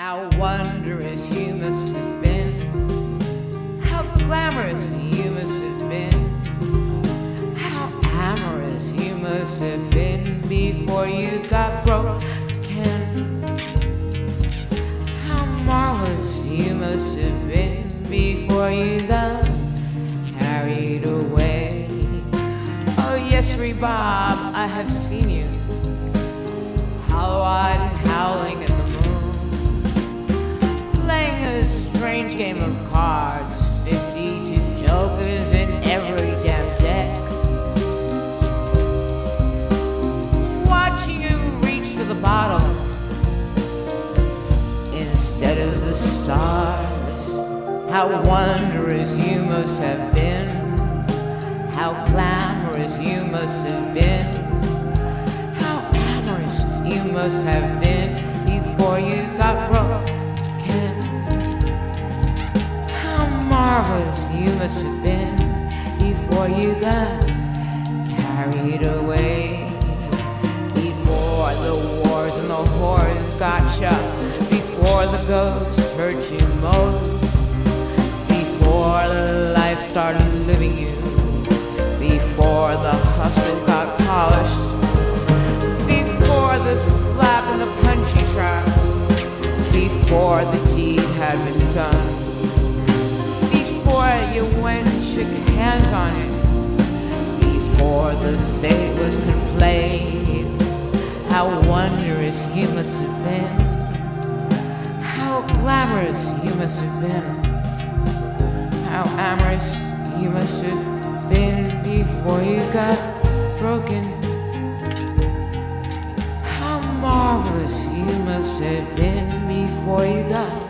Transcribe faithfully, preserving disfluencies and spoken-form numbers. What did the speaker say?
How wondrous you must have been. How glamorous you must have been. How amorous you must have been before you got broken. How marvelous you must have been before you got carried away. Oh yes, Rhubarb, I have seen you, hollow-eyed and howling at the moon, playing a strange game of cards, fifty-two jokers in every damn deck, watching you reach for the bottle instead of the stars. How wondrous you must have been. How glamorous you must have been. How amorous you must have been before you got broken. How marvelous you must have been before you got carried away. Before the wars and the whores got you. Before the ghosts hurt you most. Before the life started living you. Before the hustle got polished. Before the slap and the punchy trap. Before the deed had been done. Before you went and shook hands on it. Before the fate was played. How wondrous you must have been. How glamorous you must have been. How amorous you must have been before you got broken. How marvelous you must have been before you got